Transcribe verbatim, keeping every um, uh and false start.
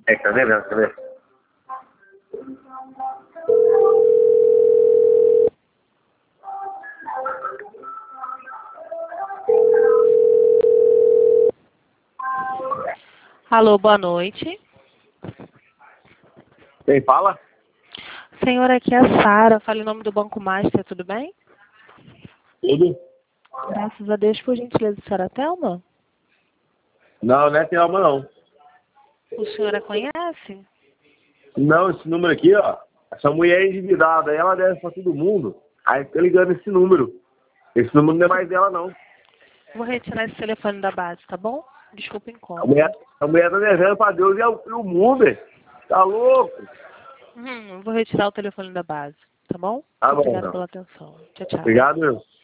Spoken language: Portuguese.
É, tá devendo, tá vendo? Alô, boa noite. Quem fala? Senhora, aqui é a Sara. Fala em nome do Banco Master, tudo bem? Tudo? Graças a Deus, por gentileza, senhora Thelma. Não, não é Thelma, não. O senhor a conhece? Não, esse número aqui, ó. Essa mulher é endividada, ela deve pra todo mundo. Aí fica ligando esse número. Esse número não é mais dela, não. Vou retirar esse telefone da base, tá bom? Desculpa o A incômodo. mulher, a mulher tá devendo pra Deus e o, e o mundo, hein? Tá louco? Hum, vou retirar o telefone da base, tá bom? Tá bom, Obrigada não. pela atenção. Tchau, tchau. Obrigado, meu.